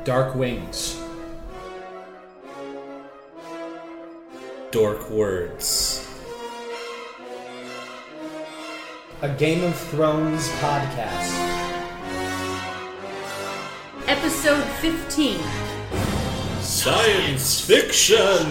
Dark Wings. Dork Words. A Game of Thrones podcast. Episode 15. Science Fiction!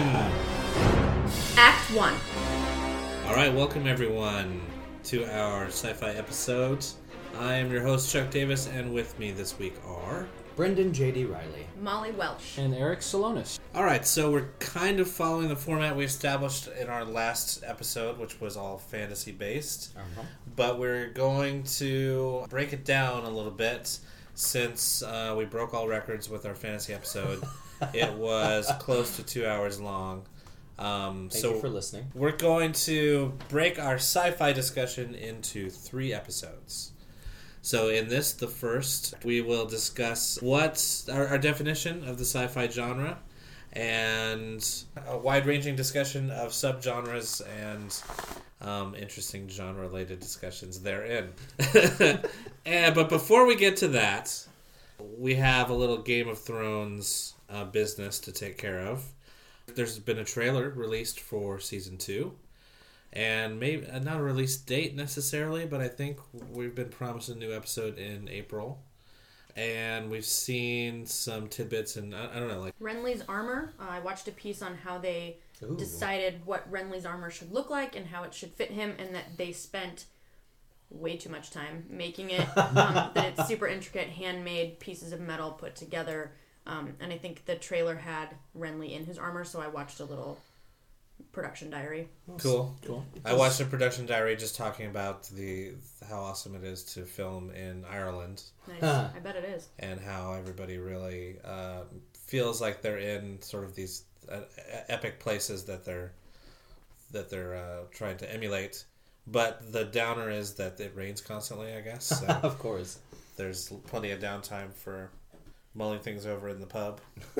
Act 1. Alright, welcome everyone to our sci-fi episodes. I am your host, Chuck Davis, and with me this week are... Brendan J.D. Riley. Molly Welsh. And Eric Salonis. Alright, so we're kind of following the format we established in our last episode, which was all fantasy-based. But we're going to break it down a little bit since we broke all records with our fantasy episode. It was close to 2 hours long. Thank you for listening. We're going to break our sci-fi discussion into 3 episodes. So in this, the first, we will discuss what's our definition of the sci-fi genre and a wide-ranging discussion of subgenres and interesting genre-related discussions therein. But before we get to that, we have a little Game of Thrones business to take care of. There's been a trailer released for Season 2. And maybe not a release date necessarily, but I think we've been promised a new episode in April. And we've seen some tidbits and I don't know, like Renly's armor. I watched a piece on how they decided what Renly's armor should look like and how it should fit him, and that they spent way too much time making it. That it's super intricate, handmade pieces of metal put together. And I think the trailer had Renly in his armor, so I watched a little production diary. Cool. I watched a production diary just talking about how awesome it is to film in Ireland. Nice. I bet it is. And how everybody really feels like they're in sort of these epic places that they're trying to emulate. But the downer is that it rains constantly, I guess. So of course. There's plenty of downtime for mulling things over in the pub.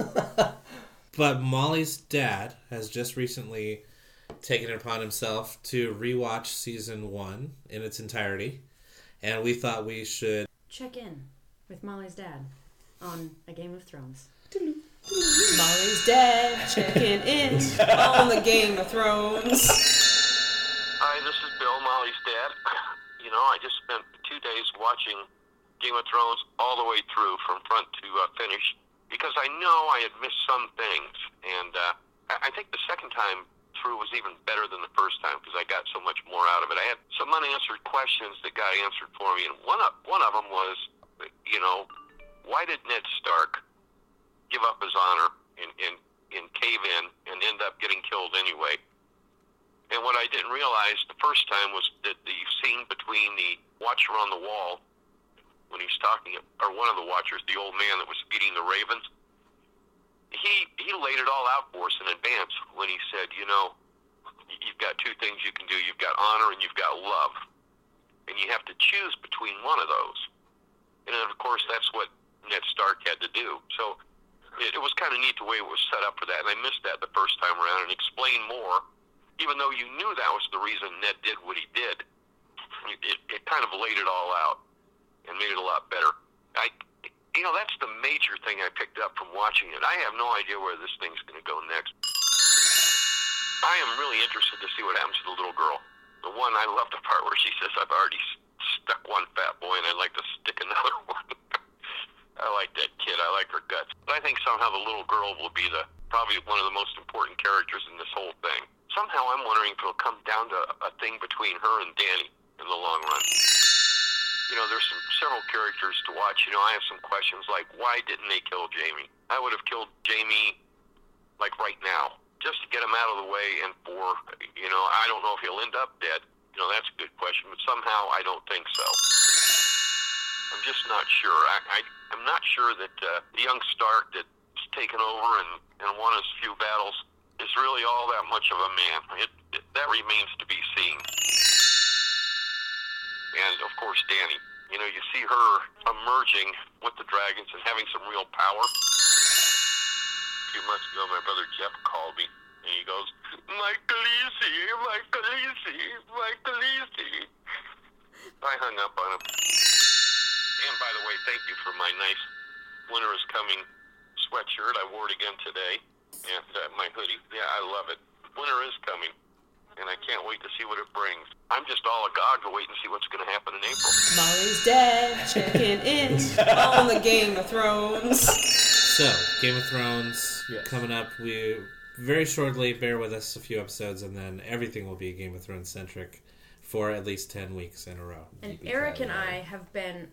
But Molly's dad has just recently taken it upon himself to rewatch Season 1 in its entirety. And we thought we should check in with Molly's dad on A Game of Thrones. Molly's dad checking in on the Game of Thrones. Hi, this is Bill, Molly's dad. You know, I just spent 2 days watching Game of Thrones all the way through from front to finish, because I know I had missed some things, and I think the second time through was even better than the first time because I got so much more out of it. I had some unanswered questions that got answered for me, and one of them was, you know, why did Ned Stark give up his honor and cave in and end up getting killed anyway? And what I didn't realize the first time was that the scene between the Watcher on the wall, when he's talking, or one of the Watchers, the old man that was feeding the ravens, he laid it all out for us in advance when he said, you know, you've got 2 things you can do. You've got honor and you've got love. And you have to choose between one of those. And then, of course, that's what Ned Stark had to do. So it was kind of neat the way it was set up for that. And I missed that the first time around, and explained more, even though you knew that was the reason Ned did what he did. It kind of laid it all out and made it a lot better. That's the major thing I picked up from watching it. I have no idea where this thing's going to go next. I am really interested to see what happens to the little girl. The one, I love the part where she says, I've already stuck one fat boy and I'd like to stick another one. I like that kid. I like her guts. But I think somehow the little girl will be probably one of the most important characters in this whole thing. Somehow I'm wondering if it'll come down to a thing between her and Dany in the long run. You know, there's several characters to watch. You know, I have some questions like, why didn't they kill Jaime? I would have killed Jaime, like, right now, just to get him out of the way, and I don't know if he'll end up dead. You know, that's a good question, but somehow I don't think so. I'm just not sure. I'm not sure that the young Stark that's taken over and won his few battles is really all that much of a man. That remains to be seen. And, of course, Dany. You know, you see her emerging with the dragons and having some real power. A few months ago, my brother Jeff called me, and he goes, My Khaleesi. I hung up on him. And, by the way, thank you for my nice winter is coming sweatshirt. I wore it again today. And my hoodie. Yeah, I love it. Winter is coming, and I can't wait to see what it brings. I'm just all agog to wait and see what's going to happen in April. Molly's dad checking in on the Game of Thrones. So, Game of Thrones Yes. coming up. We very shortly, bear with us a few episodes, and then everything will be Game of Thrones centric for at least 10 weeks in a row. And Eric and I have been,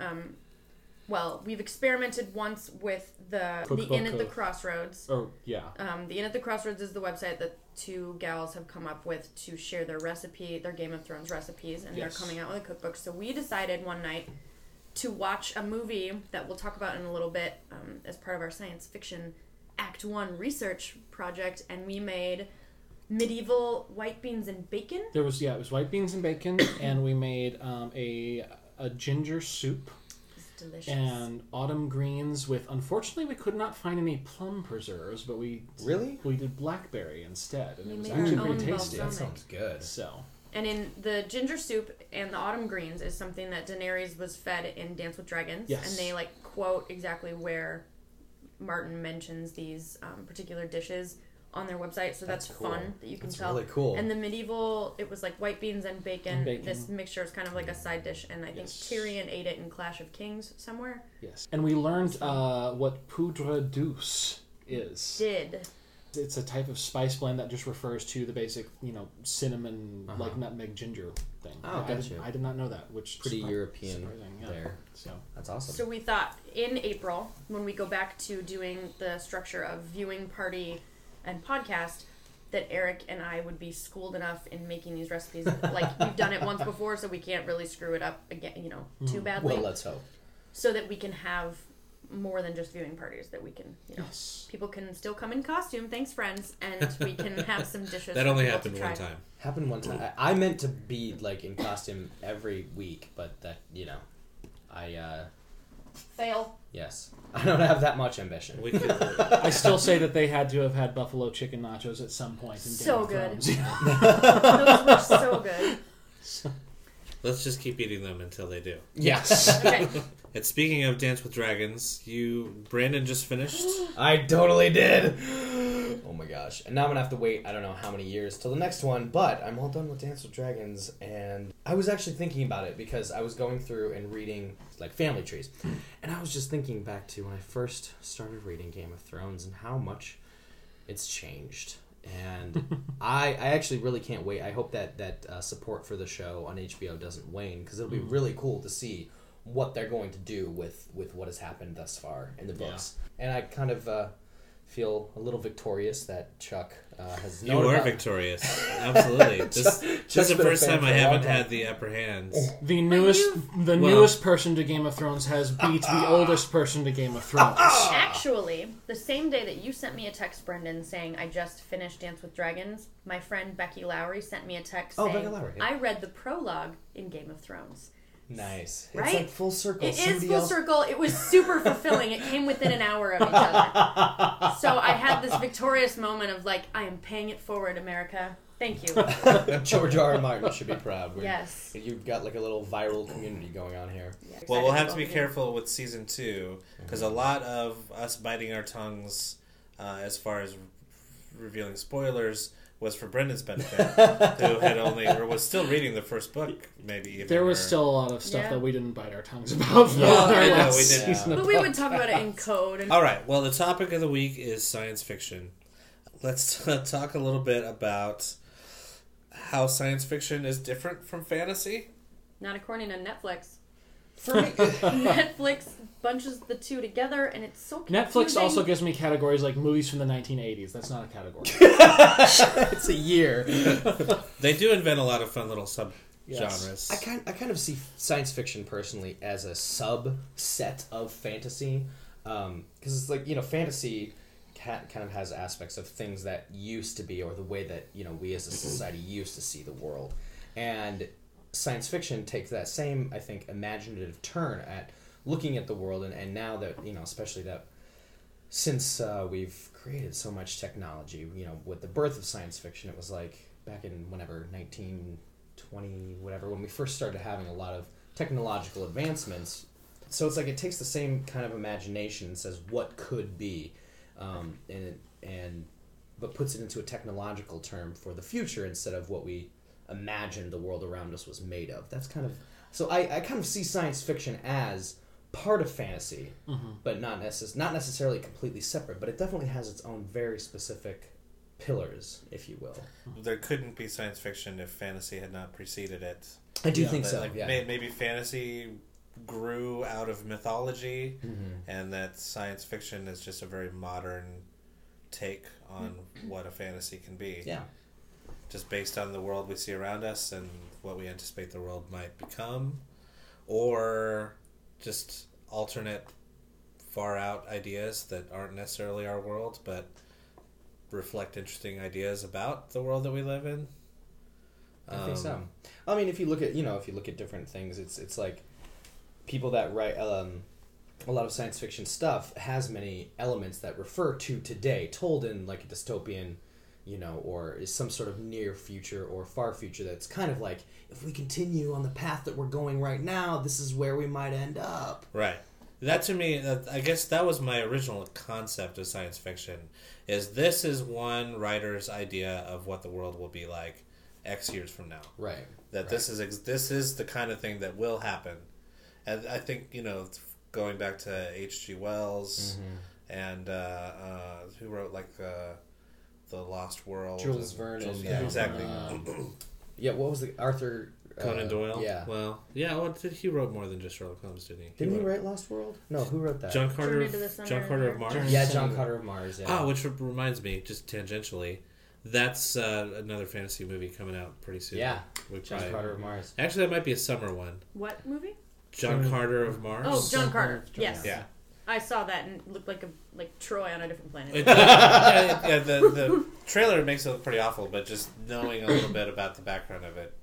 we've experimented once with the Inn at the Crossroads. Oh, yeah. The Inn at the Crossroads is the website that two gals have come up with to share their Game of Thrones recipes, and Yes. they're coming out with a cookbook. So we decided one night to watch a movie that we'll talk about in a little bit as part of our science fiction Act 1 research project, and we made medieval white beans and bacon. It was white beans and bacon, and we made a ginger soup It's delicious. and autumn greens with, unfortunately, we could not find any plum preserves, but we did blackberry instead, and We it was made actually our pretty own tasty. balsamic. Sounds good. So, And in the ginger soup and the autumn greens is something that Daenerys was fed in Dance with Dragons. Yes. And they quote exactly where Martin mentions these particular dishes on their website. So that's cool. fun that you can That's tell. really cool. And the medieval, it was white beans and bacon. And bacon. This mixture is kind of like a side dish. And I think Yes. Tyrion ate it in Clash of Kings somewhere. yes. And we learned what poudre douce is. Did. It's a type of spice blend that just refers to the basic, cinnamon, like nutmeg, ginger thing. Oh, gotcha. I did not know that, which Pretty is European surprising, yeah. there. So, That's awesome. So we thought in April, when we go back to doing the structure of viewing party and podcast, that Eric and I would be schooled enough in making these recipes. We've done it once before, so we can't really screw it up again, too badly. Well, let's hope. So that we can have more than just viewing parties, that we can, yes. people can still come in costume, thanks friends, and we can have some dishes. That for only people happened to one try. time. Happened one time. I meant to be in costume every week, but that I Fail. yes, I don't have that much ambition. We could, I still say that they had to have had buffalo chicken nachos at some point in Game So of good. Thrones. Those were so good. let's just keep eating them until they do. Yes, Okay. And speaking of Dance with Dragons, Brandon just finished. I totally did. Oh my gosh! And now I'm gonna have to wait. I don't know how many years till the next one, but I'm all done with Dance with Dragons, and I was actually thinking about it because I was going through and reading family trees, and I was just thinking back to when I first started reading Game of Thrones and how much it's changed. And I actually really can't wait. I hope that support for the show on HBO doesn't wane, because it'll be really cool to see what they're going to do with what has happened thus far in the books. And I kind of feel a little victorious that Chuck has known You are about- victorious. Absolutely. This is the been a first fan time for I a long haven't time. had the upper hand. The newest person to Game of Thrones has beat the oldest person to Game of Thrones. Actually, the same day that you sent me a text, Brendan, saying I just finished Dance with Dragons, my friend Becky Lowry sent me a text Oh, saying Becky Lowry, yeah. I read the prologue in Game of Thrones. Nice. Right? It's like full circle. It is Somebody full else- circle. It was super fulfilling. It came within an hour of each other. So I had this victorious moment of I am paying it forward, America. Thank you. George R. R. Martin should be proud. Yes. You've got a little viral community going on here. Well, we'll have to be Excited careful with season 2, because a lot of us biting our tongues as far as revealing spoilers was for Brendan's benefit, who had only, or was still reading the first book, maybe even. There was or- still a lot of stuff Yeah. that we didn't bite our tongues about. Yeah, on our I know, last we didn't. season of But we would podcast. talk about it in code. And All right. Well, the topic of the week is science fiction. Let's talk a little bit about how science fiction is different from fantasy. not according to Netflix. For me, Netflix bunches the two together, and it's so confusing. Netflix also gives me categories like movies from the 1980s. That's not a category. it's a year. They do invent a lot of fun little subgenres. Yes. I kind of see science fiction personally as a subset of fantasy, because it's fantasy kind of has aspects of things that used to be, or the way that we as a society used to see the world, and science fiction takes that same, I think, imaginative turn at looking at the world, and now that especially that since we've created so much technology, with the birth of science fiction, it was back in whenever 1920 whatever, when we first started having a lot of technological advancements. So it's it takes the same kind of imagination and says what could be, but puts it into a technological term for the future instead of what we imagined the world around us was made of. That's kind of so I kind of see science fiction as part of fantasy, but not necessarily completely separate. But it definitely has its own very specific pillars, if you will. There couldn't be science fiction if fantasy had not preceded it. I do think so. Like, yeah. Maybe fantasy grew out of mythology, and that science fiction is just a very modern take on what a fantasy can be. Yeah. Just based on the world we see around us and what we anticipate the world might become, or just alternate, far out ideas that aren't necessarily our world, but reflect interesting ideas about the world that we live in. I think so. I mean, if you look at different things, it's like people that write a lot of science fiction stuff has many elements that refer to today, told in like a dystopian, or is some sort of near future or far future that's kind of like, if we continue on the path that we're going right now, this is where we might end up. Right. That to me, I guess that was my original concept of science fiction, this is one writer's idea of what the world will be like X years from now. Right. This is the kind of thing that will happen. And I think, going back to H.G. Wells and who wrote like the Lost World. Jules Verne. Yeah, exactly. What was the Arthur Conan Doyle? Yeah. Well, he wrote more than just Sherlock Holmes, didn't he? Didn't he write Lost World? No, who wrote that? John Carter of Mars? Yeah, John Carter of Mars, yeah. Which reminds me, just tangentially, that's another fantasy movie coming out pretty soon. Yeah, John Carter of Mars. Actually, that might be a summer one. What movie? John Carter of Mars. Oh, John Carter. Yes. Yeah. I saw that and it looked like Troy on a different planet. The trailer makes it look pretty awful, but just knowing a little bit about the background of it,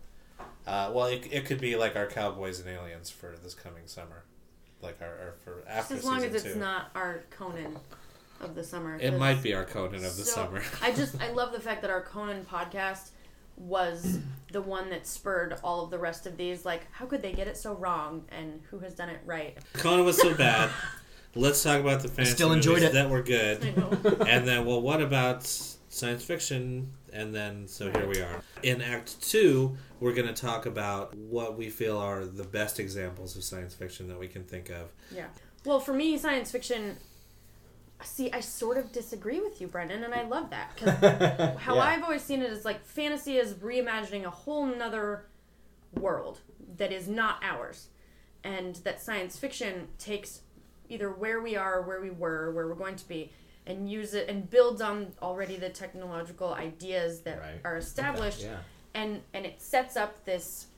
it could be like our Cowboys and Aliens for this coming summer, like our for after just as long season as it's 2. not our Conan of the summer. It might be our Conan of the summer. I love the fact that our Conan podcast was the one that spurred all of the rest of these. Like, how could they get it so wrong, and who has done it right? Conan was so bad. Let's talk about the fantasy still enjoyed movies it. that were good. I know. And then, what about science fiction? And then, here we are. In Act 2, we're going to talk about what we feel are the best examples of science fiction that we can think of. Yeah. Well, for me, science fiction... See, I sort of disagree with you, Brendan, and I love that. Because how I've always seen it is like fantasy is reimagining a whole nother world that is not ours. And that science fiction takes either where we are, where we were, where we're going to be, and use it and builds on already the technological ideas that are established. Okay. And it sets up this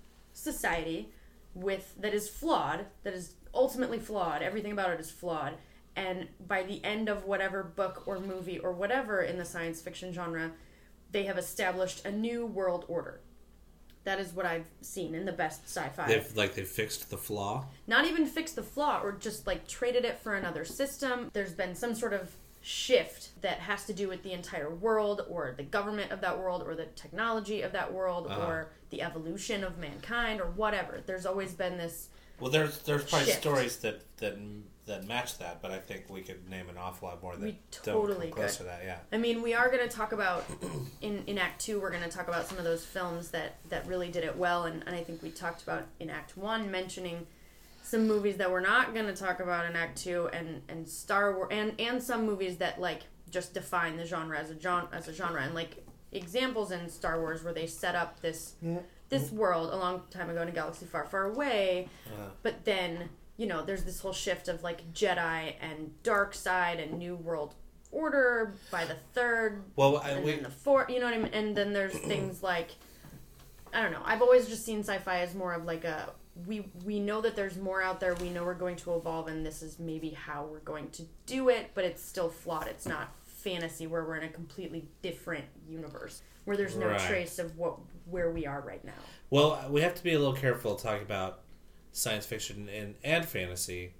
society that is flawed, that is ultimately flawed. Everything about it is flawed. And by the end of whatever book or movie or whatever in the science fiction genre, they have established a new world order. That is what I've seen in the best sci-fi. They've fixed the flaw? Not even fixed the flaw, or just traded it for another system. There's been some sort of shift that has to do with the entire world, or the government of that world, or the technology of that world, or the evolution of mankind, or whatever. There's always been this. Well, there's probably shift. Stories that match that, but I think we could name an awful lot more that We don't totally come close could. to that. Yeah. I mean, we are going to talk about in Act 2. We're going to talk about some of those films that really did it well, and I think we talked about in Act 1 mentioning some movies that we're not going to talk about in Act 2, and Star Wars, and some movies that just define the genre as a genre, and examples in Star Wars where they set up this world a long time ago in a galaxy far, far away, but then there's this whole shift of Jedi and dark side and New World Order by the third, then the fourth. You know what I mean? And then there's things I don't know. I've always just seen sci-fi as more of we know that there's more out there. We know we're going to evolve, and this is maybe how we're going to do it. But it's still flawed. It's not fantasy where we're in a completely different universe where there's no trace of where we are right now. Well, we have to be a little careful talking about science fiction and fantasy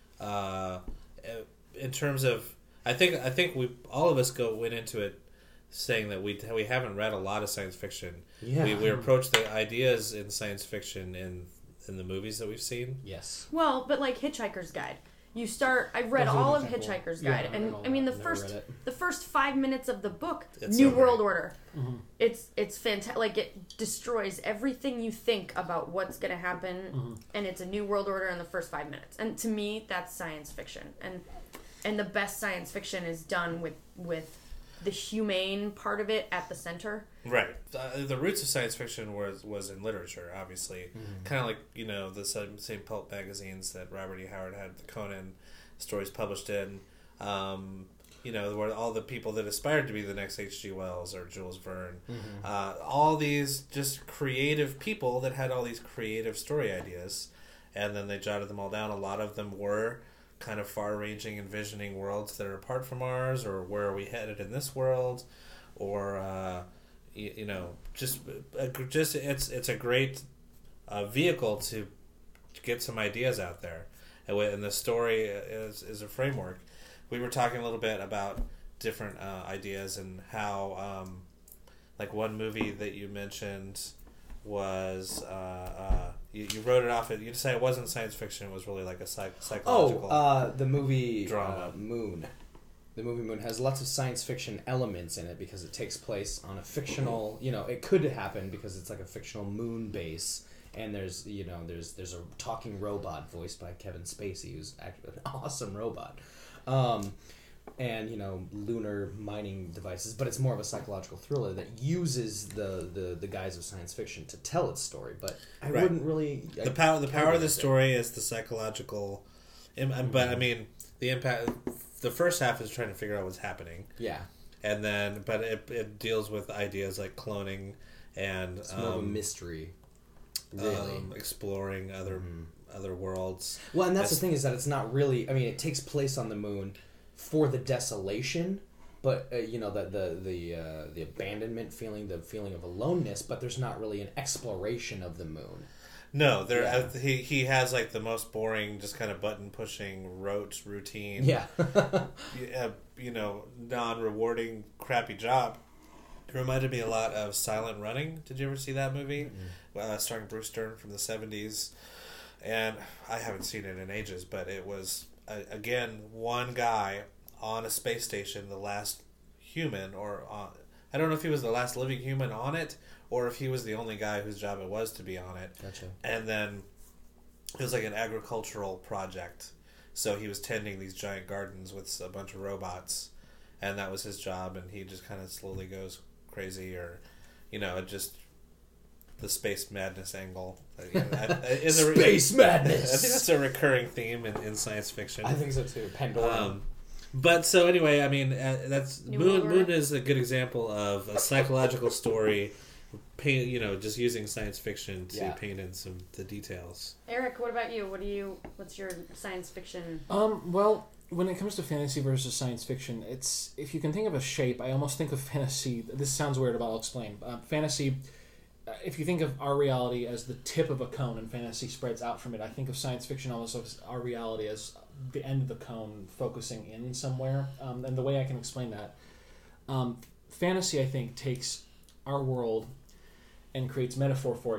in terms of I think we all of us went into it saying that we haven't read a lot of science fiction. We approach the ideas in science fiction in the movies that we've seen. Yes. Well, but Hitchhiker's Guide, You start. I read Those are all the of example. Hitchhiker's Yeah, Guide, I read and all I mean that. the Never read first 5 minutes of the book, It's New so World great. Order. It's fantastic. Like it destroys everything you think about what's gonna happen, and it's a New World Order in the first 5 minutes. And to me, that's science fiction. And the best science fiction is done with the humane part of it at the center. Right. The roots of science fiction was in literature, obviously. Kind of like, the same pulp magazines that Robert E. Howard had the Conan stories published in. Where all the people that aspired to be the next H.G. Wells or Jules Verne. All these just creative people that had all these creative story ideas. And then they jotted them all down. A lot of them were kind of far-ranging, envisioning worlds that are apart from ours, or where are we headed in this world, or it's a great vehicle to get some ideas out there, and the story is a framework. We were talking a little bit about different ideas and how, like one movie that you mentioned was you wrote it off. You say it wasn't science fiction; it was really like a psychological. The movie drama. Moon. The movie Moon has lots of science fiction elements in it because it takes place on a fictional. It could happen because it's like a fictional moon base, and there's a talking robot voiced by Kevin Spacey, who's actually an awesome robot. And lunar mining devices, but it's more of a psychological thriller that uses the guise of science fiction to tell its story. But I wouldn't really the power of the story is the psychological, but I mean the impact. The first half is trying to figure out what's happening. Yeah, and then but it deals with ideas like cloning and it's more of a mystery. Really, exploring other worlds. Well, and that's the thing is that it's not really. I mean, it takes place on the moon for the desolation, but the abandonment feeling, the feeling of aloneness. But there's not really an exploration of the moon. No, he has like the most boring, just kind of button pushing, rote routine. Yeah, non-rewarding, crappy job. It reminded me a lot of Silent Running. Did you ever see that movie? Starring Bruce Dern from the 70s. And I haven't seen it in ages, but it was, again, one guy on a space station, the last human, I don't know if he was the last living human on it, or if he was the only guy whose job it was to be on it. Gotcha. And then it was like an agricultural project. So he was tending these giant gardens with a bunch of robots, and that was his job, and he just kind of slowly goes crazy, or, the space madness angle. Space madness! I think that's a recurring theme in science fiction. I think so too. Pandora. But so anyway, I mean, that's Moon is a good example of a psychological story, just using science fiction to paint in the details. Eric, what about you? What's your science fiction? Well, when it comes to fantasy versus science fiction, if you can think of a shape, I almost think of fantasy. This sounds weird, but I'll explain. Fantasy. If you think of our reality as the tip of a cone and fantasy spreads out from it, I think of science fiction almost as our reality as the end of the cone focusing in somewhere. And the way I can explain that, fantasy, I think, takes our world and creates metaphor for it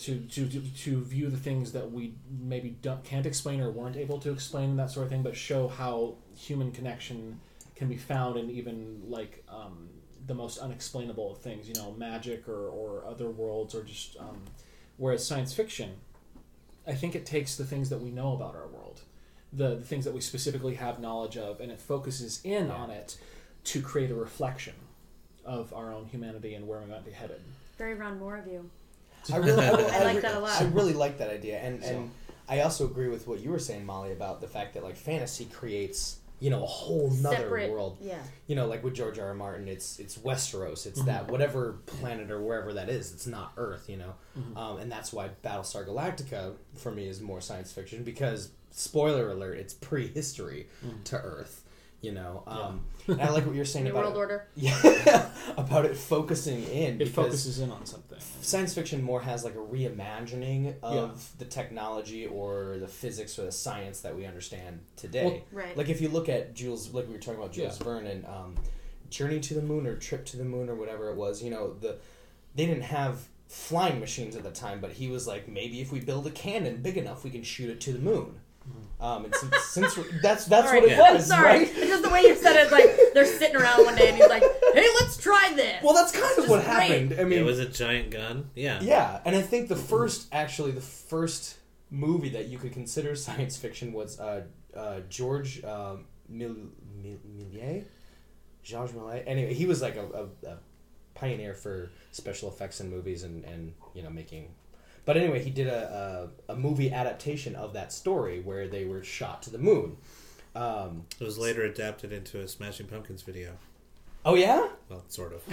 to view the things that we maybe can't explain or weren't able to explain, that sort of thing, but show how human connection can be found in even like the most unexplainable of things, magic or other worlds, or just whereas science fiction, I think it takes the things that we know about our world, the things that we specifically have knowledge of, and it focuses in on it to create a reflection of our own humanity and where we might be headed. Very Ron Moore of you. I like that a lot. I really like that idea, and I also agree with what you were saying, Molly, about the fact that like fantasy creates a whole nother world. Yeah. Like with George R.R. Martin, it's Westeros. It's that whatever planet or wherever that is. It's not Earth. And that's why Battlestar Galactica for me is more science fiction because spoiler alert, it's prehistory to Earth. And I like what you're saying New about World Order. Yeah, about it focusing in. It focuses in on something. Science fiction more has like a reimagining of the technology or the physics or the science that we understand today. Well, right. Like if you look at Jules, like we were talking about Jules Verne and Journey to the Moon or Trip to the Moon or whatever it was. They didn't have flying machines at the time, but he was like, maybe if we build a cannon big enough, we can shoot it to the moon. And since that's All what it I'm was, sorry. right? It's just the way you said it, like they're sitting around one day and he's like, "Hey, let's try this." Well, that's kind of This what is great. happened. I mean, It was a giant gun. Yeah. yeah, and I think the first movie that you could consider science fiction was George Méliès. Georges Méliès. Anyway, he was like a pioneer for special effects in movies and making. But anyway, he did a movie adaptation of that story where they were shot to the moon. It was later adapted into a Smashing Pumpkins video. Oh yeah? Well, sort of.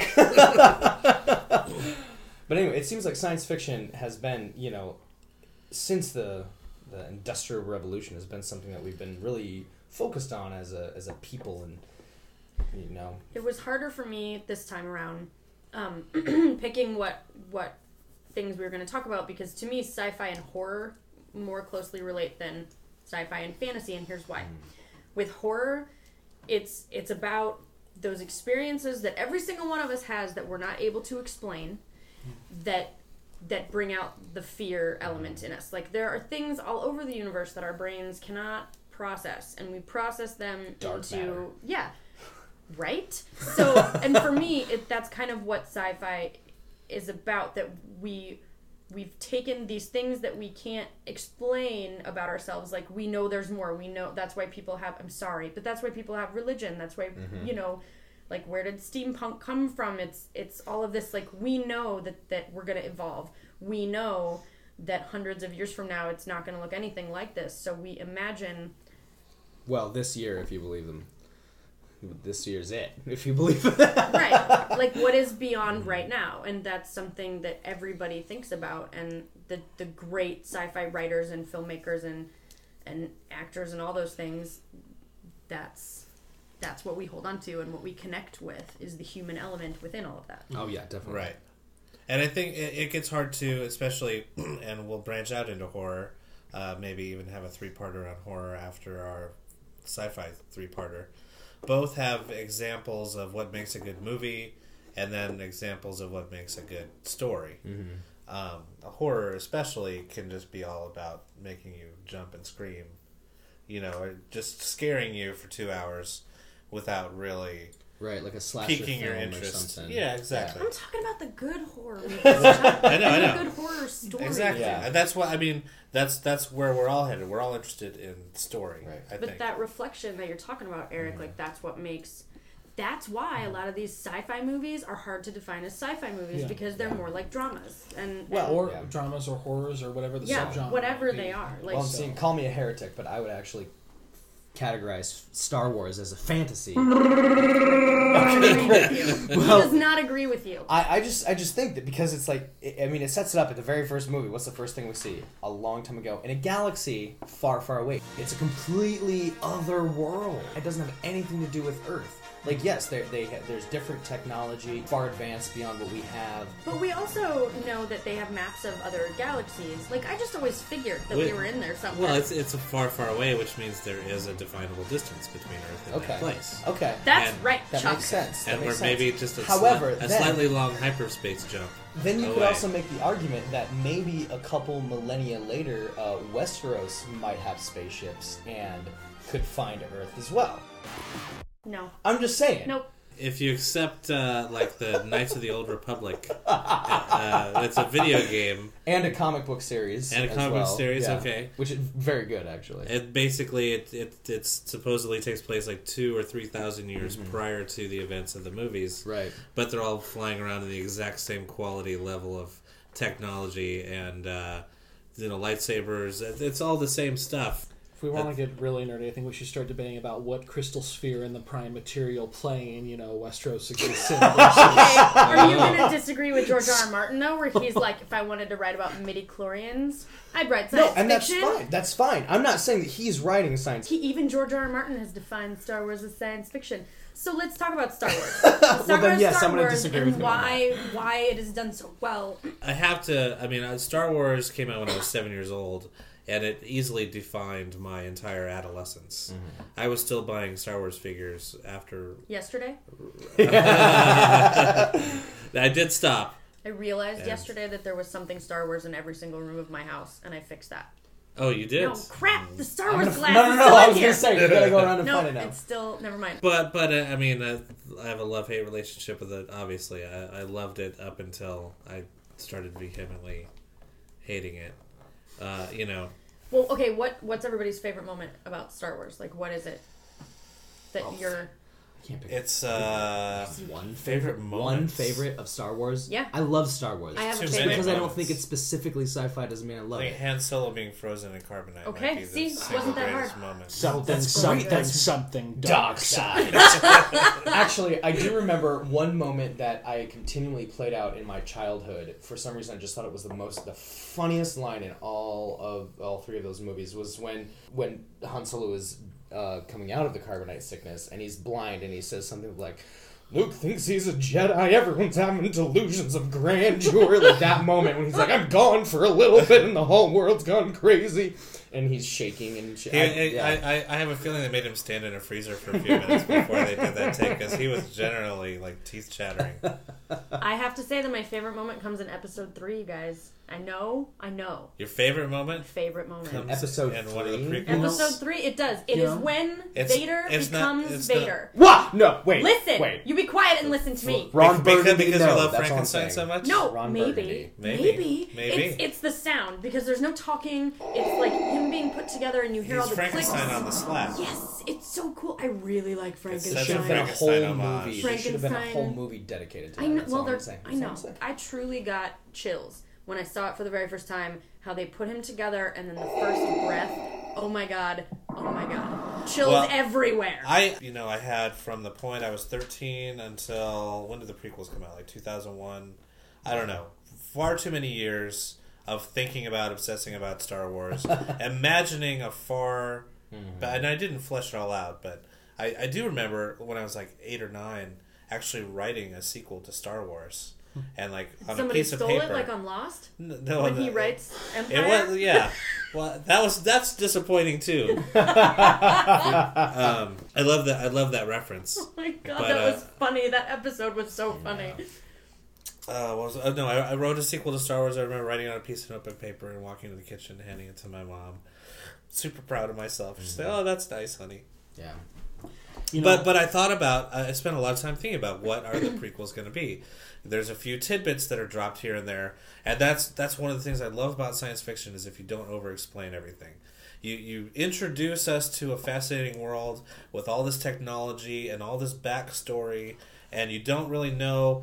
But anyway, it seems like science fiction has been, since the Industrial Revolution has been something that we've been really focused on as a people, and It was harder for me this time around, picking what things we were going to talk about, because to me sci-fi and horror more closely relate than sci-fi and fantasy, and here's why. With horror, it's about those experiences that every single one of us has that we're not able to explain, that bring out the fear element in us. Like, there are things all over the universe that our brains cannot process, and we process them Dark matter. Yeah, right? So, and for me, that's kind of what sci-fi is about, that we've taken these things that we can't explain about ourselves. Like, we know there's more. We know that's why people have, I'm sorry, but that's why people have religion. That's why, like, where did steampunk come from? It's all of this, like, we know that we're going to evolve. We know that hundreds of years from now, it's not going to look anything like this. So we imagine. Well, this year, if you believe them. This year's it, if you believe that. Right. Like, what is beyond right now? And that's something that everybody thinks about. And the great sci-fi writers and filmmakers and actors and all those things, that's what we hold on to, and what we connect with is the human element within all of that. Oh, yeah, definitely. Right. And I think it gets hard to, especially, and we'll branch out into horror, maybe even have a 3-parter on horror after our sci-fi 3-parter. Both have examples of what makes a good movie, and then examples of what makes a good story. A horror especially can just be all about making you jump and scream, or just scaring you for 2 hours without really Right, like a slasher piquing your film or interest. something. Yeah, exactly. I'm talking about the good horror movies. I know. Good horror stories. Exactly. Yeah. And that's what I mean. That's where we're all headed. We're all interested in story. Right. I But think. that reflection that you're talking about, Eric, like, that's why a lot of these sci-fi movies are hard to define as sci-fi movies, Yeah. because they're more like dramas Or Yeah. dramas or horrors or whatever the yeah, subgenre. whatever might be. they are. Like, Well, I'm saying, call me a heretic, but I would actually categorize Star Wars as a fantasy. he does not agree with you. I just think that because it's like, it sets it up at the very first movie. What's the first thing we see? A long time ago, in a galaxy far, far away. It's a completely other world. It doesn't have anything to do with Earth. Like, yes, there's different technology, far advanced beyond what we have. But we also know that they have maps of other galaxies. Like, I just always figured that we were in there somewhere. Well, it's a far, far away, which means there is a definable distance between Earth and that place. Okay. That's and right, That Chuck. makes sense. That And makes or sense. maybe just a However, then- slightly long hyperspace jump. Then you could away. also make the argument that maybe a couple millennia later, Westeros might have spaceships and could find Earth as well. No. I'm just saying. Nope. If you accept like the Knights of the Old Republic, it's a video game And a comic book series. and a as comic book well. series. Yeah. Okay, Which is very good, actually. it basically it supposedly takes place like 2,000 or 3,000 years prior to the events of the movies. Right. But they're all flying around in the exact same quality level of technology and lightsabers. It's all the same stuff. If we want to get really nerdy, I think we should start debating about what crystal sphere and the prime material plane, Westeros exists in. Okay, are you going to disagree with George R. R. Martin, though, where he's like, if I wanted to write about midi-chlorians, I'd write science And fiction? that's fine. That's fine. I'm not saying that he's writing science. Even George R. R. Martin has defined Star Wars as science fiction. So let's talk about Star Wars. Let's talk then, about yes, Star I'm gonna Wars disagree and with you on why it is done so well. I have to. I mean, Star Wars came out when I was 7 years old, and it easily defined my entire adolescence. I was still buying Star Wars figures after. Yesterday, I did stop. I realized And- yesterday that there was something Star Wars in every single room of my house, and I fixed that. Oh, you did? No, crap! The Star I'm Wars gonna, glass no, is no, still no. I in was here. gonna say you gotta go around and No, find it now. it's still... Never mind. But I mean, I have a love-hate relationship with it, obviously. I loved it up until I started vehemently hating it. You know. Well, okay, what's everybody's favorite moment about Star Wars? Like, what is it that you're... Can't pick It's one favorite One moments. favorite of Star Wars. Yeah. I love Star Wars. I have a Too Just many favorite. because I don't moments. think it's specifically sci-fi doesn't mean I love Like it. Han Solo being frozen in carbonite. Okay, might be the see, single wasn't that greatest hard. moment. Something, That's something, great. That's something. Dark side. Actually, I do remember one moment that I continually played out in my childhood. For some reason, I just thought it was the funniest line in all three of those movies was when Han Solo is coming out of the carbonite sickness and he's blind and he says something like, "Luke thinks he's a Jedi. Everyone's having delusions of grandeur." Like that moment when he's like, "I'm gone for a little bit and the whole world's gone crazy," and he's shaking and I have a feeling they made him stand in a freezer for a few minutes before they did that take because he was generally like teeth chattering. I have to say that my favorite moment comes in episode 3, you guys. I know. Your favorite moment? Favorite moment. Comes Episode in one of the 3? prequels? Episode 3, it does. It You is know? when It's- Vader it's not- becomes it's not- Vader. What? No, wait. Listen! Wait. You be quiet and listen to me. Ron Burgundy, because no, you love that's what I'm Frankenstein saying. so much? No, Ron maybe. Burgundy. Maybe. It's the sound, because there's no talking. It's like him being put together and you hear all He's the clicks. Frankenstein on the slab. Yes, it's so cool. I really like There That's should a have been a Frankenstein whole homage. movie. There should have been a Frankenstein. whole movie dedicated to that. I know. That's Well, all I'm they're, saying. I That's all know. I'm saying. I truly got chills when I saw it for the very first time. How they put him together, and then the first breath. Oh my god! Chills Well, everywhere. I had from the point I was 13 until when did the prequels come out? Like 2001. I don't know. Far too many years of thinking about, obsessing about Star Wars, imagining a far. And I didn't flesh it all out, but I do remember when I was like 8 or 9, actually writing a sequel to Star Wars, and like on Somebody a piece of stole paper. it, like on Lost, No, when he writes Empire. It was, yeah. Well, that's disappointing too. I love that. I love that reference. Oh my god, But, that was funny. That episode was so funny. No, I wrote a sequel to Star Wars. I remember writing on a piece of notebook paper and walking to the kitchen, handing it to my mom. Super proud of myself. She's like, "Oh, that's nice, honey." Yeah. You know, But I thought about. I spent a lot of time thinking about what are the prequels going to be. There's a few tidbits that are dropped here and there, and that's one of the things I love about science fiction is if you don't over-explain everything. You introduce us to a fascinating world with all this technology and all this backstory, and you don't really know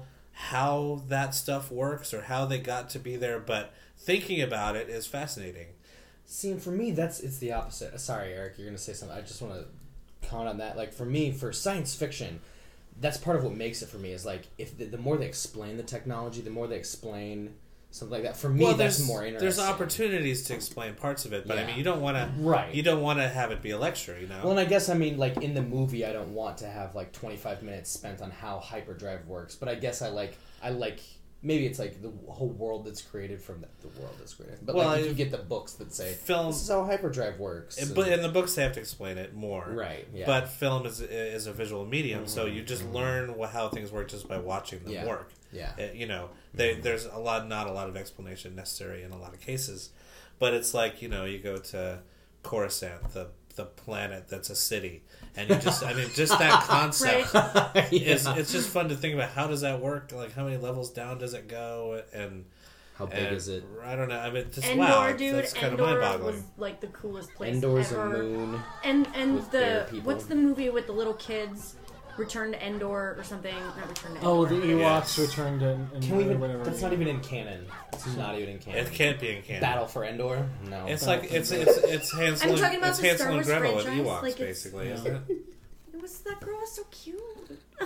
how that stuff works or how they got to be there, but thinking about it is fascinating. See, and for me, it's the opposite. Sorry, Eric, you're going to say something. I just want to comment on that. Like, for me, for science fiction, that's part of what makes it for me is, like, if the more they explain the technology, the more they explain something like that. For me, that's more interesting. There's opportunities to explain parts of it, but I Yeah. mean, you don't want to. Right. You don't want to have it be a lecture, you know. Well, and I guess, I mean, like, in the movie, I don't want to have, like, 25 minutes spent on how hyperdrive works, but I guess I like maybe it's, like, the whole world that's created from the world that's created. But, Well, like, if you get the books that say, film, this is how hyperdrive works. but in the books they have to explain it more, Right, yeah. But film is a visual medium, so you just learn how things work just by watching them Yeah. work. Yeah. There's not a lot of explanation necessary in a lot of cases, but it's like you go to Coruscant, the planet that's a city, and you just just that concept is it's just fun to think about. How does that work? Like how many levels down does it go? And How big is it? I don't know. I mean, just Endor, wow, dude. that's kind of Endor mind-boggling. was like the coolest place Endor's ever. a moon. And with bear the people. what's the movie with the little kids? Return to Endor or something? Not Return to Endor. oh, the Ewoks Yes. returned in Can we even? whatever. That's not even in canon. It's not even in canon. It can't be in canon. Battle for Endor? No. It's like it's Hansel. I'm talking about it's the Hansel Star and Wars Gretel with franchise, Ewoks, like, it's- basically, isn't it? It was that girl was so cute. I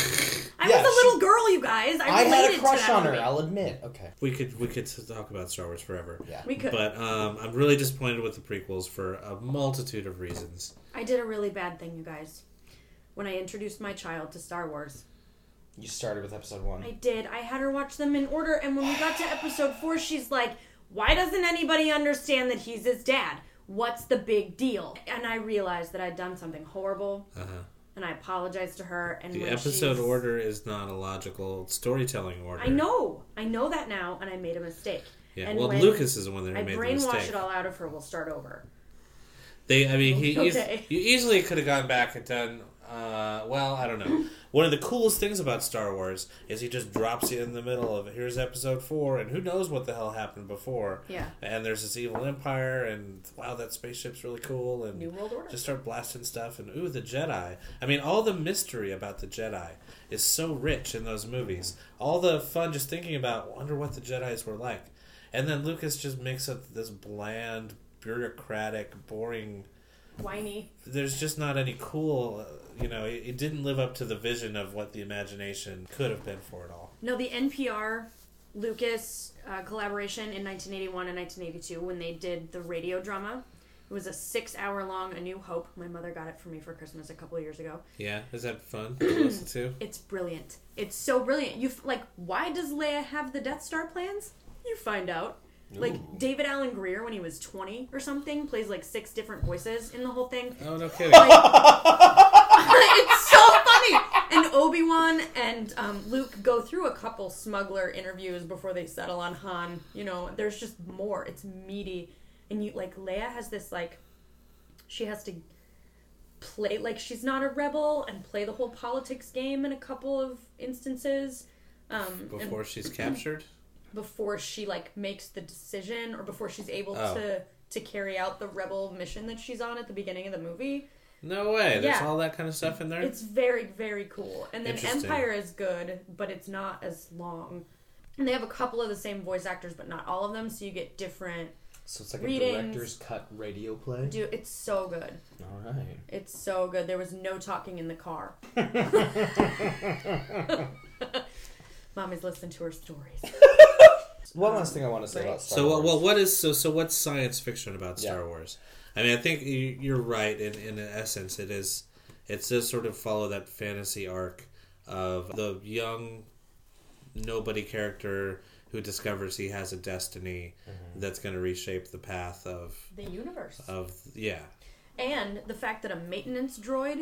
Yeah, was a little girl, you guys. I had related a crush to that on her. movie. I'll admit. Okay. We could talk about Star Wars forever. Yeah. We could. But I'm really disappointed with the prequels for a multitude of reasons. I did a really bad thing, you guys. When I introduced my child to Star Wars, You started with episode 1. I did. I had her watch them in order, and when we got to episode 4, she's like, "Why doesn't anybody understand that he's his dad? What's the big deal?" And I realized that I'd done something horrible, and I apologized to her. And The when episode she's- order is not a logical storytelling order. I know that now, and I made a mistake. Yeah. And Well, when Lucas is the one that I made the brainwash mistake. it all out of her, we'll start over. He Okay. easily could have gone back and done. Well, I don't know. One of the coolest things about Star Wars is he just drops you in the middle of here's Episode 4, and who knows what the hell happened before. Yeah. And there's this evil empire, and wow, that spaceship's really cool, and New World Order. just start blasting stuff, and ooh, the Jedi. I mean, all the mystery about the Jedi is so rich in those movies. All the fun just thinking about, wonder what the Jedis were like. And then Lucas just makes up this bland, bureaucratic, boring... Whiny. There's just not any cool, it didn't live up to the vision of what the imagination could have been for it all. No, the NPR Lucas collaboration in 1981 and 1982 when they did the radio drama. It was a 6-hour-long A New Hope. My mother got it for me for Christmas a couple of years ago. Yeah, is that fun to listen to? It's brilliant. It's so brilliant. Why does Leia have the Death Star plans? You find out. David Alan Grier, when he was 20 or something, plays 6 different voices in the whole thing. Oh, no kidding. It's so funny! And Obi-Wan and Luke go through a couple smuggler interviews before they settle on Han. There's just more. It's meaty. And Leia has this, she has to play, she's not a rebel and play the whole politics game in a couple of instances. Before she's captured? Before she makes the decision or before she's able to carry out the rebel mission that she's on at the beginning of the movie. No way. There's Yeah. all that kind of stuff in there? It's very, very cool. And then Interesting. Empire is good, but it's not as long. And they have a couple of the same voice actors, but not all of them, so you get different So it's like readings. a director's cut radio play. Dude, it's so good. All right. It's so good. There was no talking in the car. Mommy's listening to her stories. One last thing I want to say Right. about Star So, Wars. what's science fiction about Star Yeah. Wars? I mean, I think you're right. In essence, it does sort of follow that fantasy arc of the young nobody character who discovers he has a destiny that's going to reshape the path of The universe. yeah. And the fact that a maintenance droid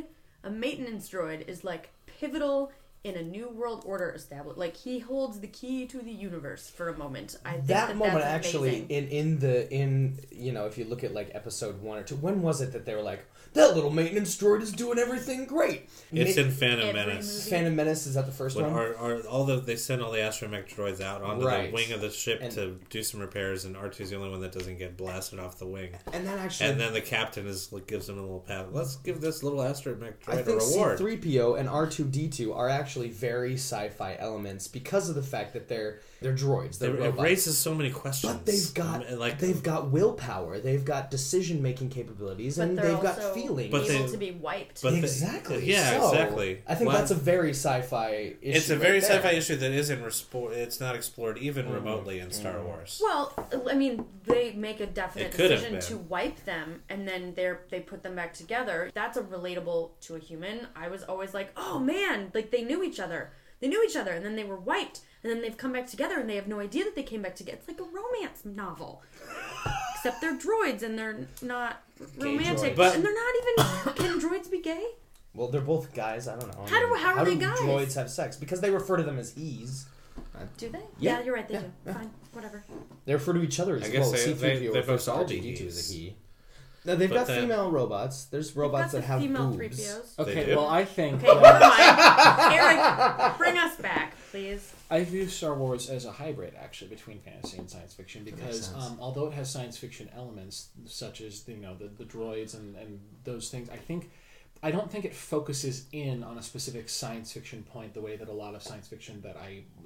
is pivotal in a new world order established. He holds the key to the universe for a moment. I think That moment that's actually amazing. if you look at episode 1 or 2, when was it that they were like, that little maintenance droid is doing everything great? It's in Phantom Every Menace. movie. Phantom Menace, is that the first When one? they send all the astromech droids out onto Right. the wing of the ship And- to do some repairs, and R2's the only one that doesn't get blasted off the wing. And that actually, And then the captain gives him a little pat. Let's give this little astromech I droid a think reward. C-3PO and R2-D2 are actually very sci-fi elements because of the fact that they're droids. They're It robots. raises so many questions. But they've got willpower, they've got decision-making capabilities, But and they're they've got also feelings. But able they- to be wiped. but Exactly. Yeah, So, exactly. I think Well, that's a very sci-fi issue. It's a very right there. sci-fi issue that isn't it's not explored even remotely in Star Wars. Well, I mean, they make a definite It could have decision been. to wipe them, and then they put them back together. That's a relatable to a human. I was always like, oh man, they knew each other. They knew each other, and then they were wiped, and then they've come back together, and they have no idea that they came back together. It's like a romance novel. Except they're droids, and they're not romantic. droids. But- And they're not even... Can droids be gay? Well, they're both guys. I don't know. How are they guys? Droids have sex? Because they refer to them as he's. Do they? Yeah. Yeah, you're right, they Yeah. do. Yeah. Fine, whatever. They refer to each other as I guess well. they C-3PO both refers to all be R2-D2 as he's. a he. Now, they've But got then- female robots. There's robots Got that have female boobs. 3POs. Okay, do? well, I think Okay, never mind. Eric, bring us back, please. I view Star Wars as a hybrid, actually, between fantasy and science fiction, because sense. although it has science fiction elements such as the droids and those things, I don't think it focuses in on a specific science fiction point the way that a lot of science fiction that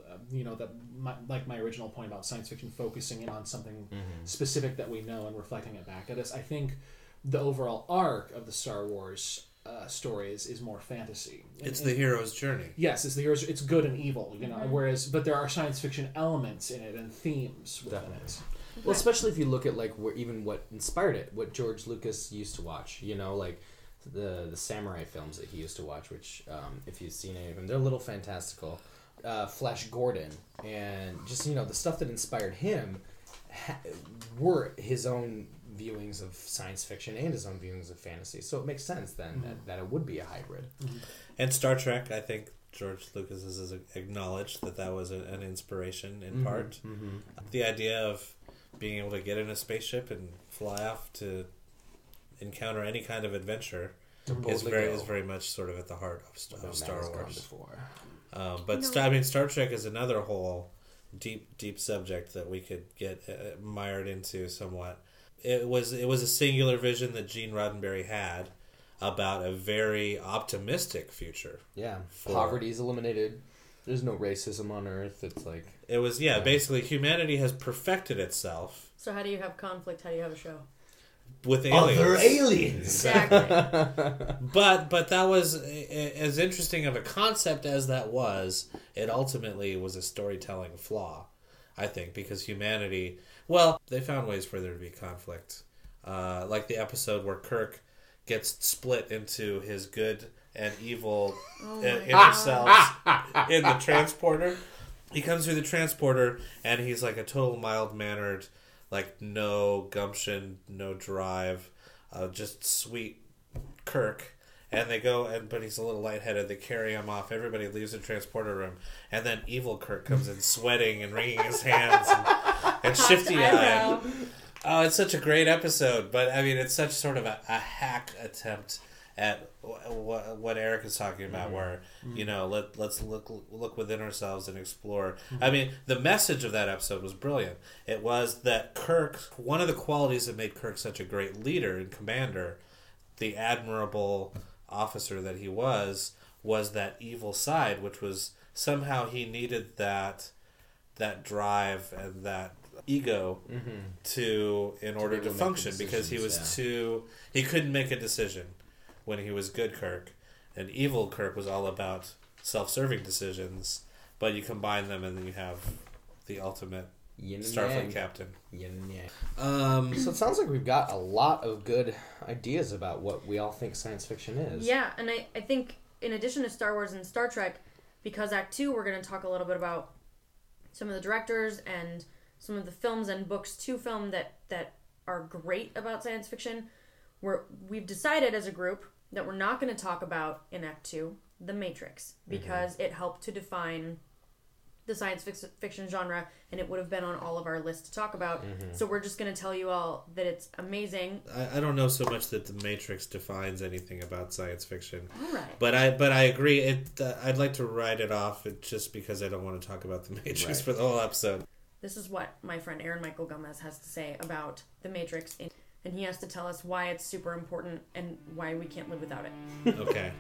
my original point about science fiction focusing in on something specific that we know and reflecting it back at us. I think the overall arc of the Star Wars story is more fantasy. It's the hero's journey. Yes, it's the heroes. It's good and evil, but there are science fiction elements in it and themes within it. Well, especially if you look at even what inspired it, what George Lucas used to watch. The samurai films that he used to watch, which if you've seen any of them, they're a little fantastical. Flash Gordon and just the stuff that inspired him were his own viewings of science fiction and his own viewings of fantasy. So it makes sense then that it would be a hybrid. And Star Trek, I think George Lucas has acknowledged that was an inspiration in part. The idea of being able to get in a spaceship and fly off to encounter any kind of adventure is very much sort of at the heart of Star Wars. Star Trek is another whole deep subject that we could get mired into somewhat. It was a singular vision that Gene Roddenberry had about a very optimistic future. Yeah, poverty's eliminated. There's no racism on Earth. It's like basically humanity has perfected itself. So how do you have conflict? How do you have a show? With aliens. Other aliens. Exactly. But that was as interesting of a concept as that was. It ultimately was a storytelling flaw, I think, because humanity. Well, they found ways for there to be conflict, like the episode where Kirk gets split into his good and evil inner selves in the transporter. He comes through the transporter and he's like a total mild-mannered, like no gumption, no drive, just sweet Kirk. And they go, but he's a little lightheaded. They carry him off. Everybody leaves the transporter room, and then evil Kirk comes in, sweating and wringing his hands and shifty-eyed. Oh, it's such a great episode, but I mean, it's such sort of a hack attempt at what Eric is talking about, where let's look within ourselves and explore. I mean, the message of that episode was brilliant. It was that Kirk, one of the qualities that made Kirk such a great leader and commander, the admirable officer that he was that evil side, which was somehow he needed that drive and that ego in order to function, because he was he couldn't make a decision when he was good Kirk, and evil Kirk was all about self-serving decisions, but you combine them and then you have the ultimate Starfleet captain. So it sounds like we've got a lot of good ideas about what we all think science fiction is. Yeah, and I think in addition to Star Wars and Star Trek, because Act 2 we're going to talk a little bit about some of the directors and some of the films and books to film that are great about science fiction. We've decided as a group that we're not going to talk about in Act 2 The Matrix, because it helped to define the science fiction genre, and it would have been on all of our lists to talk about. So we're just going to tell you all that it's amazing. I don't know so much that The Matrix defines anything about science fiction. All right. But I agree. I'd like to write it off just because I don't want to talk about The Matrix for the whole episode. This is what my friend Aaron Michael Gomez has to say about The Matrix, and he has to tell us why it's super important and why we can't live without it. Okay.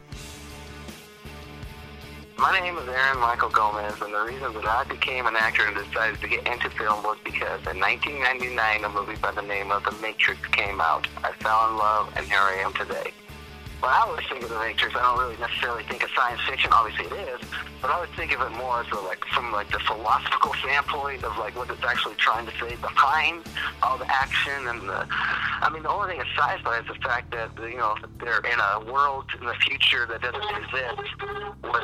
My name is Aaron Michael Gomez, and the reason that I became an actor and decided to get into film was because in 1999, a movie by the name of The Matrix came out. I fell in love, and here I am today. When I always think of The Matrix, I don't really necessarily think of science fiction. Obviously it is, but I would think of it more as from the philosophical standpoint of what it's actually trying to say behind all the action and the only thing that's sci-fi is the fact that they're in a world in the future that doesn't exist with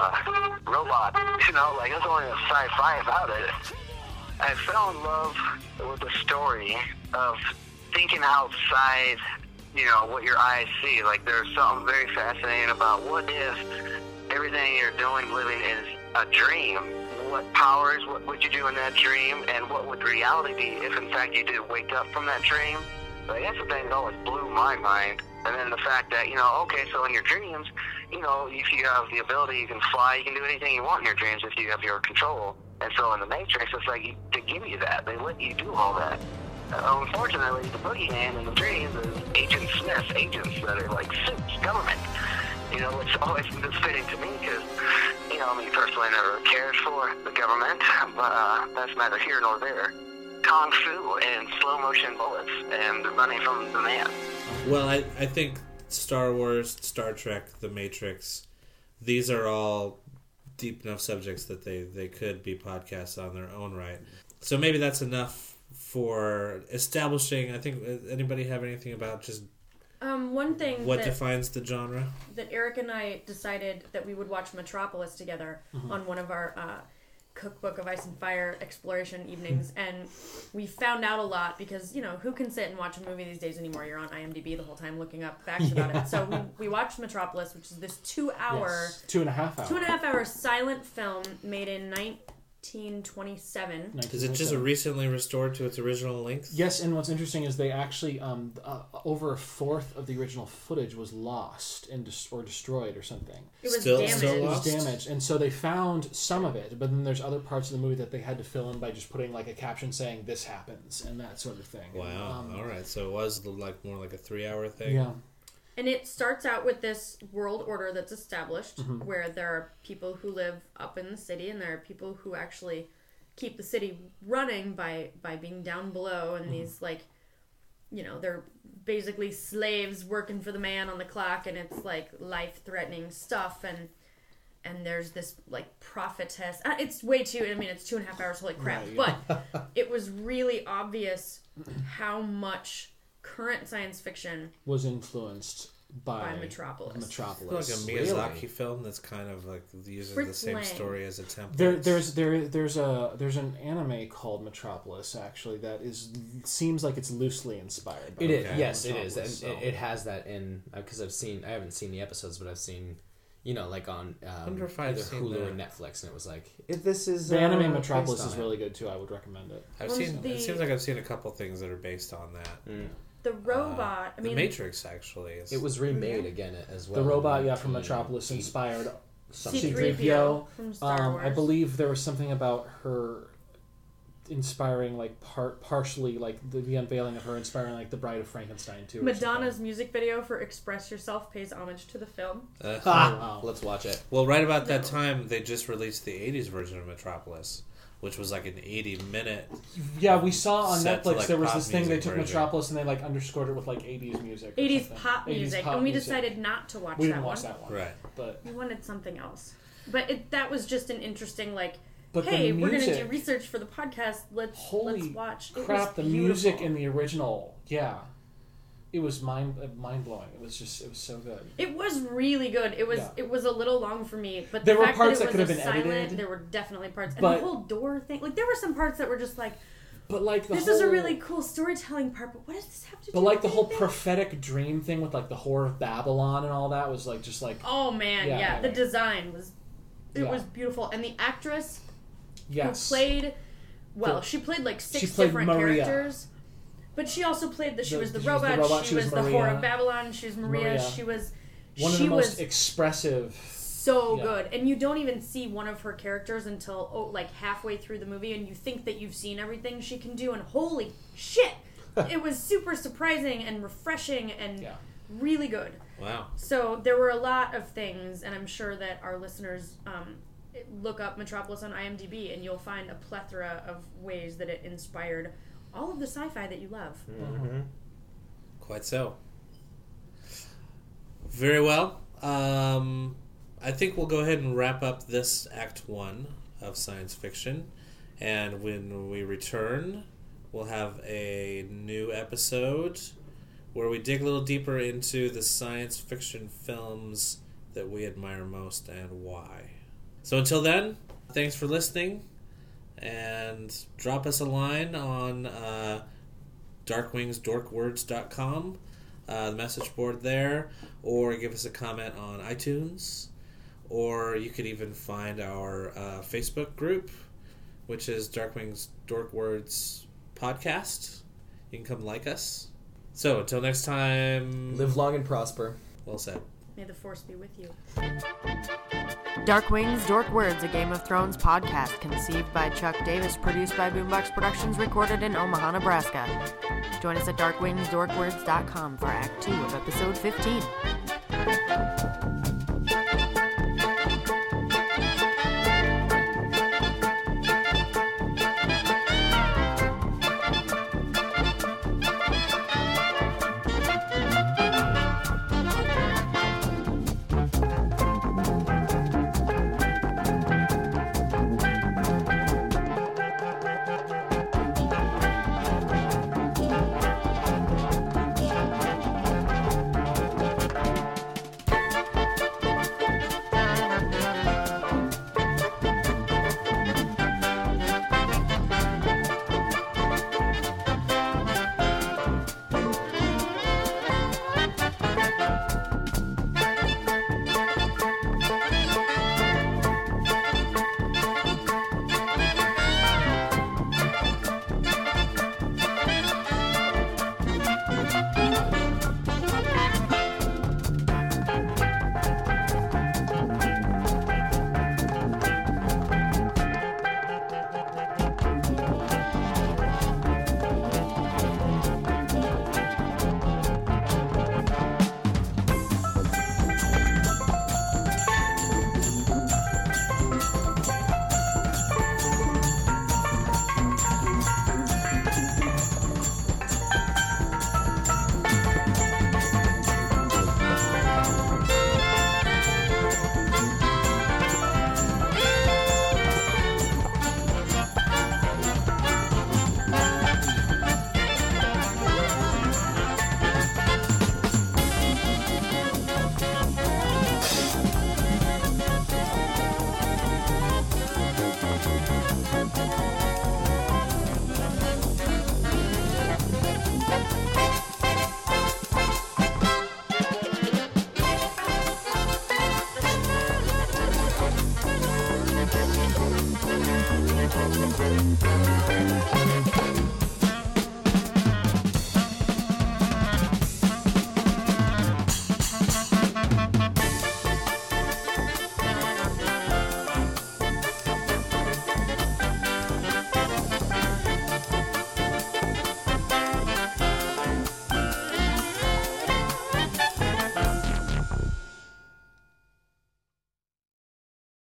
robots. That's the only sci-fi about it. I fell in love with the story of thinking outside what your eyes see. There's something very fascinating about what if everything you're doing, living, is a dream. What powers, what would you do in that dream, and what would reality be if in fact you did wake up from that dream? That's the thing that always blew my mind. And then the fact that, so in your dreams, if you have the ability, you can fly, you can do anything you want in your dreams if you have your control. And so in the Matrix, it's they give you that. They let you do all that. Unfortunately, the boogeyman in the dreams is Agent Smith's agents that are suits, government. Which always is fitting to me because, personally, I never cared for the government, but that's neither here nor there. Kung Fu and slow motion bullets and running from the man. Well, I think Star Wars, Star Trek, The Matrix, these are all deep enough subjects that they could be podcasts on their own right. So maybe that's enough for establishing. I think, anybody have anything about just one thing what defines the genre? That Eric and I decided that we would watch Metropolis together on one of our Cookbook of Ice and Fire exploration evenings, and we found out a lot because who can sit and watch a movie these days anymore? You're on IMDb the whole time looking up facts about it. So we watched Metropolis, which is this 2 and a half hour silent film made in 1927. Is it just recently restored to its original length? Yes, and what's interesting is they actually over a fourth of the original footage was lost and or destroyed or something. It was Still damaged. It was lost? damaged, and so they found some of it, but then there's other parts of the movie that they had to fill in by just putting like a caption saying "this happens" and that sort of thing. Wow. All right. So it was like more like a 3-hour thing. Yeah. And it starts out with this world order that's established Mm-hmm. where there are people who live up in the city and there are people who actually keep the city running by being down below, and these like, you know, they're basically slaves working for the man on the clock, and it's like life-threatening stuff, and there's this like prophetess. It's way too, I mean, it's 2.5 hours, holy crap. Right. But it was really obvious how much current science fiction Was influenced by Metropolis. Metropolis. It's like a Miyazaki film that's kind of like uses the Fritz same Lang. story as a template. There's an anime called Metropolis actually that seems like it's loosely inspired. By It is, Okay. yes, it is, Metropolis, and it has that in because I haven't seen the episodes, but I've seen, you know, like on wonder if I've either seen Hulu that. or Netflix, and it was like this is The anime based Metropolis on is it. really good too. I would recommend it. I've Well, seen. the- It seems like I've seen a couple things that are based on that. The robot, I mean, the Matrix actually is. It was remade again as well. The robot, in from Metropolis 1980 inspired something. C-3PO from Star Wars. I believe there was something about her inspiring, like partially, like the unveiling of her inspiring, like the Bride of Frankenstein too. or Madonna's something. music video for "Express Yourself" pays homage to the film. Wow. Let's watch it. Well, right about that time, they just released the 80s version of Metropolis, which was like an 80-minute. Yeah, we saw on Set to, Netflix like, there was pop this thing they music took version. Metropolis and they like underscored it with like 80s music. or 80s something. pop 80s music, pop and we music. decided not to watch We that didn't one. watch that one, Right. But We wanted something else. But that was just an interesting, like, But the hey, we're going to do music- research for the podcast. Let's holy watch. It crap! was The beautiful. music in the original, yeah, it was mind blowing. It was so good. It was really good. It was Yeah. it was a little long for me, but There the were fact parts that that it could was have been silent, edited, there were definitely parts, and but- the whole door thing. Like there were some parts that were just like, But like this is a really cool storytelling part. But what does this have to do? But like the with whole anything? prophetic dream thing with like the Whore of Babylon and all that was like just like Oh man, Yeah, yeah, the anyway. design was Yeah. was beautiful, and the actress yes. who played, well, The- she played like she 6 played different Maria. characters. But she also played she was the she was the robot. robot, She was the Maria. Whore of Babylon. She was Maria. Maria. She was One of she the was most expressive. so Yeah. good, and you don't even see one of her characters until like halfway through the movie, and you think that you've seen everything she can do, and holy shit, it was super surprising and refreshing and Yeah. really good. Wow. So there were a lot of things, and I'm sure that our listeners look up Metropolis on IMDb, and you'll find a plethora of ways that it inspired all of the sci-fi that you love. Mm-hmm. Quite so. Very well. I think we'll go ahead and wrap up this Act 1 of science fiction. And when we return, we'll have a new episode where we dig a little deeper into the science fiction films that we admire most and why. So until then, thanks for listening. And drop us a line on darkwingsdorkwords.com, the message board there, or give us a comment on iTunes, or you could even find our Facebook group, which is Darkwings Dorkwords Podcast. You can come like us. So until next time, Live long and prosper. well said. May the force be with you. Dark Wings, Dork Words, a Game of Thrones podcast conceived by Chuck Davis, produced by Boombox Productions, recorded in Omaha, Nebraska. Join us at darkwingsdorkwords.com for Act 2 of Episode 15.